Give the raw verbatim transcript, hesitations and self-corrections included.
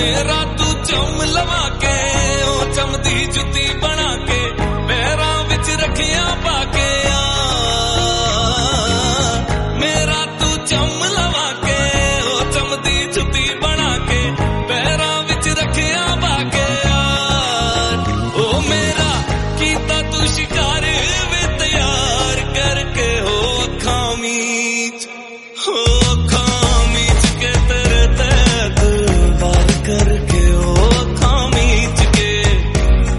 मेरा तू चम लवा के ओ चमदी जुती बना